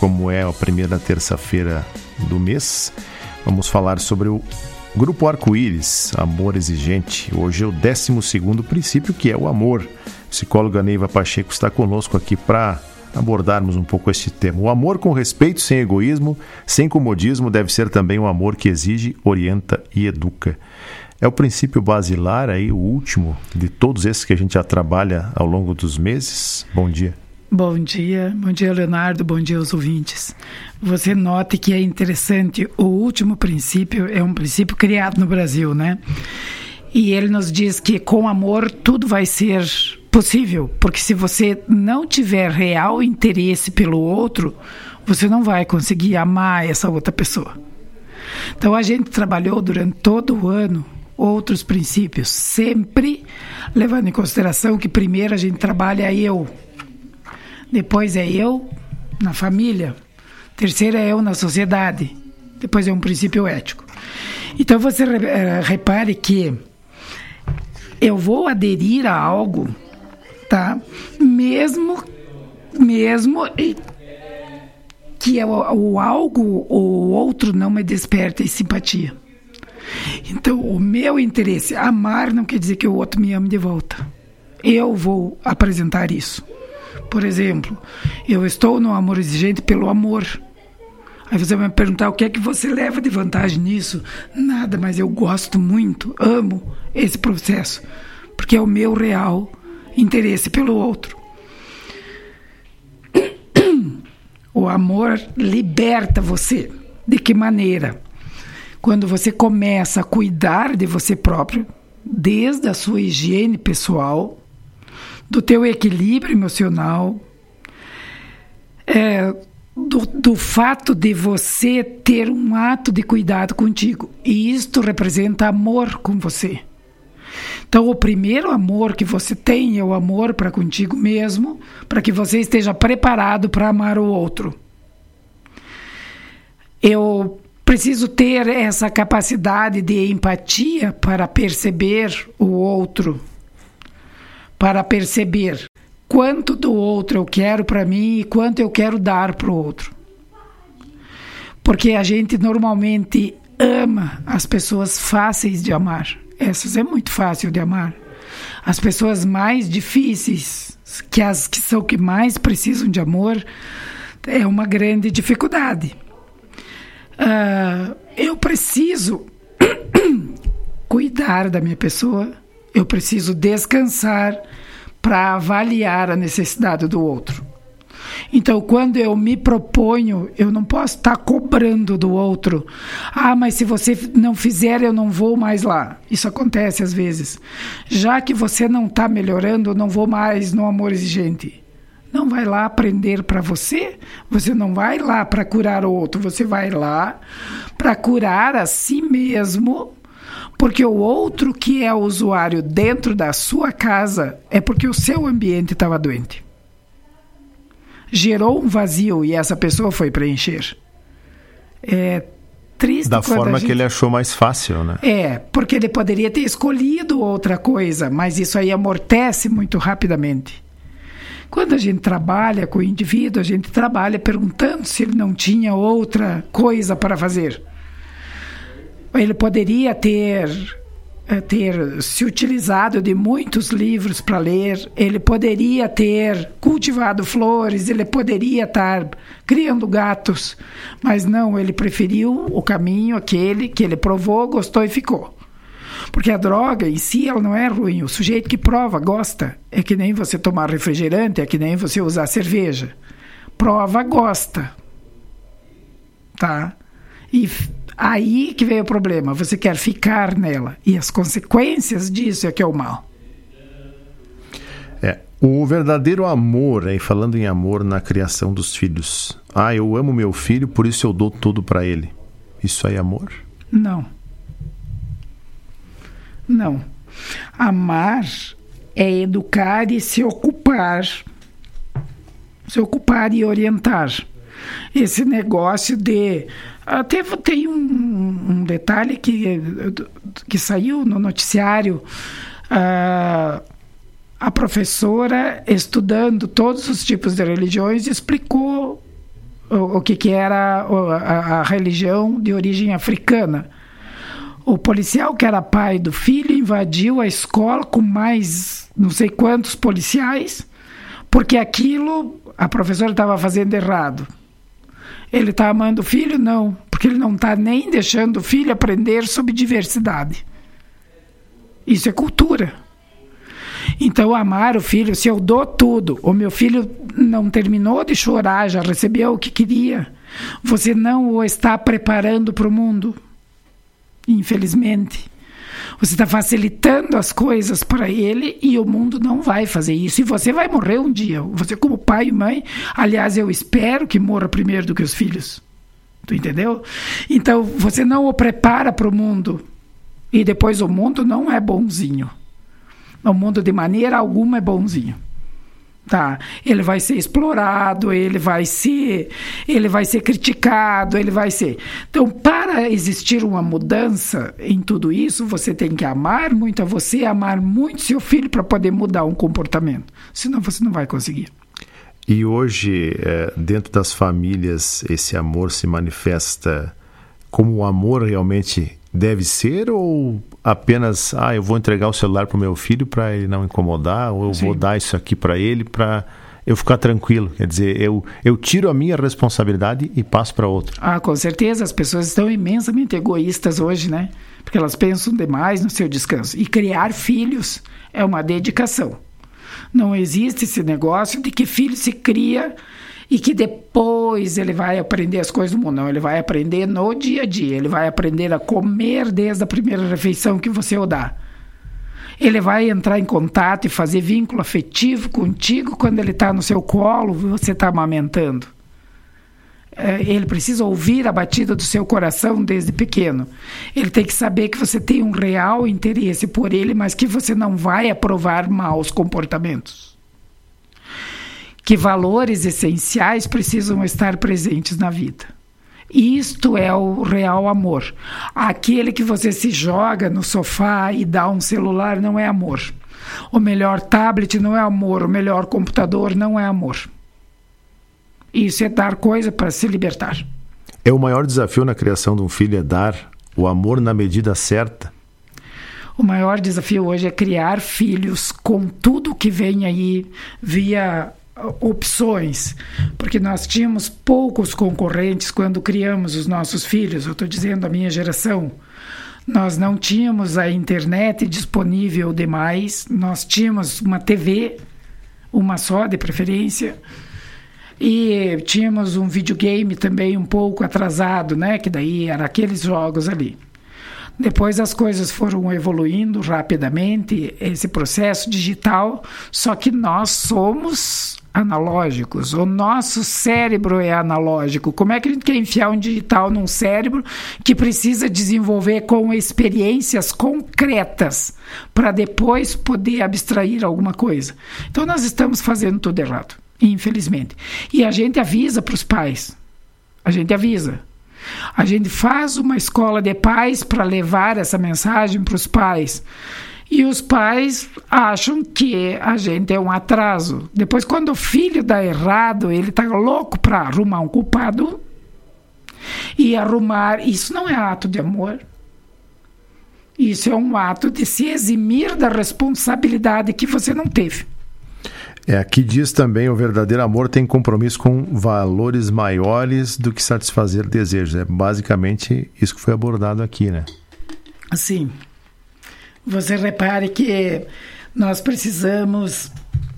como é a primeira terça-feira do mês, vamos falar sobre o Grupo Arco-Íris, Amor Exigente. Hoje é o 12º princípio, que é o amor. A psicóloga Neiva Pacheco está conosco aqui para abordarmos um pouco este tema. O amor com respeito, sem egoísmo, sem comodismo, deve ser também um amor que exige, orienta e educa. É o princípio basilar aí, o último de todos esses que a gente já trabalha ao longo dos meses. Bom dia. Bom dia, Leonardo, bom dia aos ouvintes. Você note que é interessante, o último princípio é um princípio criado no Brasil, né? E ele nos diz que com amor tudo vai ser possível, porque se você não tiver real interesse pelo outro, você não vai conseguir amar essa outra pessoa. Então a gente trabalhou durante todo o ano outros princípios, sempre levando em consideração que primeiro a gente trabalha eu, depois é eu na família, terceiro é eu na sociedade, depois é um princípio ético. Então você repare que eu vou aderir a algo, tá? Mesmo que o algo ou o outro não me desperte simpatia. Então, o meu interesse, amar não quer dizer que o outro me ame de volta. Eu vou apresentar isso. Por exemplo, eu estou no amor exigente pelo amor. Aí você vai me perguntar o que é que você leva de vantagem nisso? Nada, mas eu gosto muito, amo esse processo, porque é o meu real interesse pelo outro. O amor liberta você. De que maneira? Quando você começa a cuidar de você próprio, desde a sua higiene pessoal, do teu equilíbrio emocional, do fato de você ter um ato de cuidado contigo. E isto representa amor com você. Então, o primeiro amor que você tem é o amor para contigo mesmo, para que você esteja preparado para amar o outro. Eu preciso ter essa capacidade de empatia para perceber o outro, para perceber quanto do outro eu quero para mim e quanto eu quero dar para o outro. Porque a gente normalmente ama as pessoas fáceis de amar. Essas é muito fácil de amar. As pessoas mais difíceis, que são que mais precisam de amor, é uma grande dificuldade. Eu preciso cuidar da minha pessoa, eu preciso descansar para avaliar a necessidade do outro. Então, quando eu me proponho, eu não posso estar cobrando do outro. Mas se você não fizer, eu não vou mais lá. Isso acontece às vezes. Já que você não está melhorando, eu não vou mais no amor exigente. Não vai lá aprender para você, você não vai lá para curar o outro, você vai lá para curar a si mesmo, porque o outro que é o usuário dentro da sua casa é porque o seu ambiente estava doente. Gerou um vazio e essa pessoa foi preencher. É triste. Da forma que ele achou mais fácil, né? Porque ele poderia ter escolhido outra coisa, mas isso aí amortece muito rapidamente. Quando a gente trabalha com o indivíduo, a gente trabalha perguntando se ele não tinha outra coisa para fazer. Ele poderia ter se utilizado de muitos livros para ler, ele poderia ter cultivado flores, ele poderia estar criando gatos, mas não, ele preferiu o caminho aquele que ele provou, gostou e ficou. Porque a droga em si, ela não é ruim. O sujeito que prova, gosta. É que nem você tomar refrigerante, é que nem você usar cerveja. Prova, gosta. Tá? E aí que veio o problema. Você quer ficar nela. E as consequências disso é que é o mal. O verdadeiro amor, aí falando em amor na criação dos filhos. Eu amo meu filho, por isso eu dou tudo para ele. Isso aí é amor? Não. Não. Amar é educar e se ocupar e orientar. Esse negócio de... tem um detalhe que saiu no noticiário. A professora, estudando todos os tipos de religiões, explicou o que era a religião de origem africana. O policial, que era pai do filho, invadiu a escola com mais não sei quantos policiais, porque aquilo a professora estava fazendo errado. Ele está amando o filho? Não, porque ele não está nem deixando o filho aprender sobre diversidade. Isso é cultura. Então, amar o filho, se eu dou tudo, o meu filho não terminou de chorar, já recebeu o que queria, você não o está preparando para o mundo. Infelizmente. Você está facilitando as coisas para ele e o mundo não vai fazer isso. E você vai morrer um dia. Você, como pai e mãe, aliás, eu espero que morra primeiro do que os filhos. Tu entendeu? Então, você não o prepara para o mundo. E depois o mundo não é bonzinho. O mundo, de maneira alguma, é bonzinho. Tá? Ele vai ser explorado, ele vai ser criticado, ele vai ser... Então, para existir uma mudança em tudo isso, você tem que amar muito a você, amar muito seu filho para poder mudar um comportamento. Senão você não vai conseguir. E hoje, dentro das famílias, esse amor se manifesta como o amor realmente deve ser, ou apenas, eu vou entregar o celular para o meu filho para ele não incomodar, ou eu vou dar isso aqui para ele para eu ficar tranquilo? Quer dizer, eu tiro a minha responsabilidade e passo para outro. Com certeza, as pessoas estão imensamente egoístas hoje, né? Porque elas pensam demais no seu descanso. E criar filhos é uma dedicação. Não existe esse negócio de que filho se cria e que depois ele vai aprender as coisas do mundo. Não, ele vai aprender no dia a dia. Ele vai aprender a comer desde a primeira refeição que você o dá. Ele vai entrar em contato e fazer vínculo afetivo contigo quando ele está no seu colo e você está amamentando. Ele precisa ouvir a batida do seu coração desde pequeno. Ele tem que saber que você tem um real interesse por ele, mas que você não vai aprovar maus comportamentos. Que valores essenciais precisam estar presentes na vida. Isto é o real amor. Aquele que você se joga no sofá e dá um celular não é amor. O melhor tablet não é amor. O melhor computador não é amor. Isso é dar coisa para se libertar. É o maior desafio na criação de um filho, é dar o amor na medida certa? O maior desafio hoje é criar filhos com tudo que vem aí via opções, porque nós tínhamos poucos concorrentes quando criamos os nossos filhos. Eu estou dizendo a minha geração. Nós não tínhamos a internet disponível demais, nós tínhamos uma TV, uma só de preferência, e tínhamos um videogame também um pouco atrasado, né? Que daí era aqueles jogos ali. Depois as coisas foram evoluindo rapidamente, esse processo digital, só que nós somos analógicos, o nosso cérebro é analógico. Como é que a gente quer enfiar um digital num cérebro que precisa desenvolver com experiências concretas para depois poder abstrair alguma coisa? Então nós estamos fazendo tudo errado, infelizmente. E a gente avisa para os pais, a gente avisa. A gente faz uma escola de pais para levar essa mensagem para os pais. E os pais acham que a gente é um atraso. Depois, quando o filho dá errado, ele está louco para arrumar um culpado. E arrumar... Isso não é ato de amor. Isso é um ato de se eximir da responsabilidade que você não teve. Aqui diz também: o verdadeiro amor tem compromisso com valores maiores do que satisfazer desejos. É basicamente isso que foi abordado aqui, né? Sim. Você repare que nós precisamos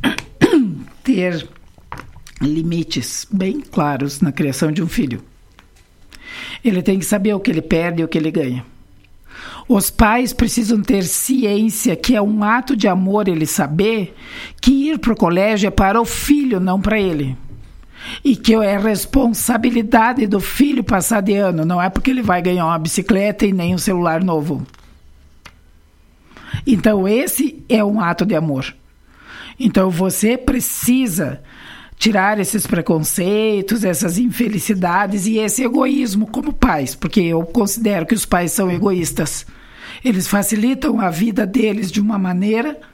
ter limites bem claros na criação de um filho. Ele tem que saber o que ele perde e o que ele ganha. Os pais precisam ter ciência que é um ato de amor ele saber que ir para o colégio é para o filho, não para ele. E que é responsabilidade do filho passar de ano, não é porque ele vai ganhar uma bicicleta e nem um celular novo. Então esse é um ato de amor. Então você precisa tirar esses preconceitos, essas infelicidades e esse egoísmo como pais, porque eu considero que os pais são egoístas. Eles facilitam a vida deles de uma maneira,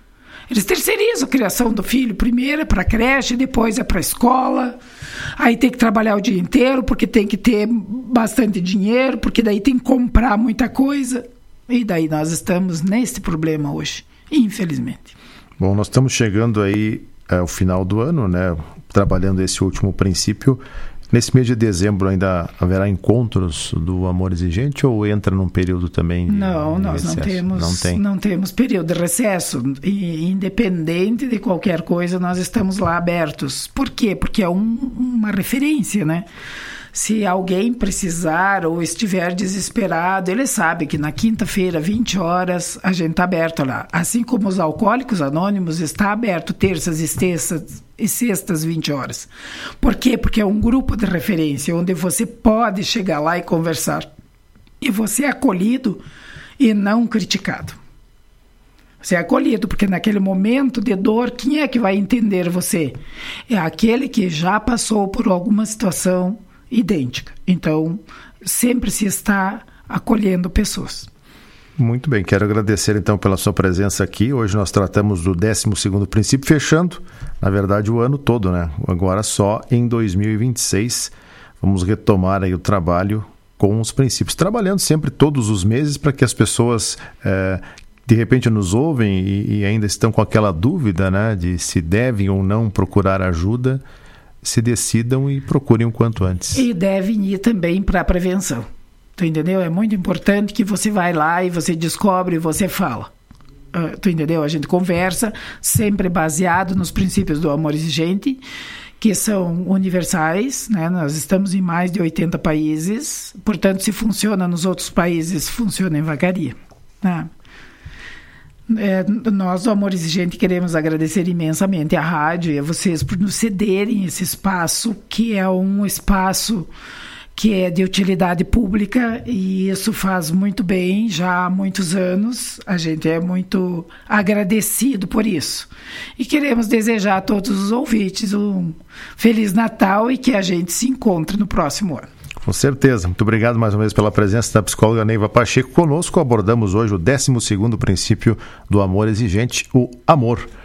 Eles terceirizam a criação do filho. Primeiro é para a creche, depois é para a escola. Aí tem que trabalhar o dia inteiro, porque tem que ter bastante dinheiro, porque daí tem que comprar muita coisa. E daí nós estamos nesse problema hoje, infelizmente. Bom, nós estamos chegando aí ao final do ano, né? Trabalhando esse último princípio. Nesse mês de dezembro ainda haverá encontros do Amor Exigente ou entra num período também de nós recesso? Não temos período de recesso. E, independente de qualquer coisa, nós estamos lá abertos. Por quê? Porque é uma referência, né? Se alguém precisar ou estiver desesperado, ele sabe que na quinta-feira, 20 horas, a gente está aberto lá. Assim como os Alcoólicos Anônimos está aberto terças e sextas, 20 horas. Por quê? Porque é um grupo de referência onde você pode chegar lá e conversar. E você é acolhido e não criticado. Você é acolhido, porque naquele momento de dor, quem é que vai entender você? É aquele que já passou por alguma situação idêntica. Então, sempre se está acolhendo pessoas. Muito bem, quero agradecer então pela sua presença aqui. Hoje nós tratamos do 12º princípio, fechando, na verdade, o ano todo, né? Agora só em 2026 vamos retomar aí o trabalho com os princípios, trabalhando sempre todos os meses para que as pessoas de repente nos ouvem e ainda estão com aquela dúvida, né, de se devem ou não procurar ajuda, se decidam e procurem o quanto antes. E devem ir também para a prevenção. Tu entendeu? É muito importante que você vai lá e você descobre e você fala. Tu entendeu? A gente conversa sempre baseado nos princípios do Amor Exigente, que são universais, né? Nós estamos em mais de 80 países, portanto, se funciona nos outros países, funciona em Vagaria. Né? Nós do Amor Exigente queremos agradecer imensamente à rádio e a vocês por nos cederem esse espaço, que é um espaço que é de utilidade pública, e isso faz muito bem já há muitos anos. A gente é muito agradecido por isso. E queremos desejar a todos os ouvintes um Feliz Natal e que a gente se encontre no próximo ano. Com certeza. Muito obrigado mais uma vez pela presença da psicóloga Neiva Pacheco conosco. Abordamos hoje o 12º princípio do Amor Exigente, o amor.